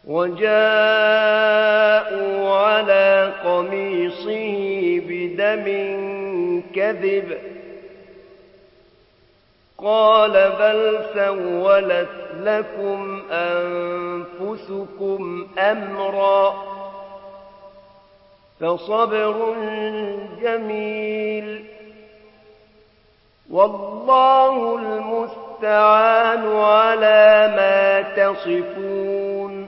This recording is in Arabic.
وجاءوا على قميصه بدم كذب قال بل سولت لكم أنفسكم أمرا فصبر جميل والله المستعان على ما تصفون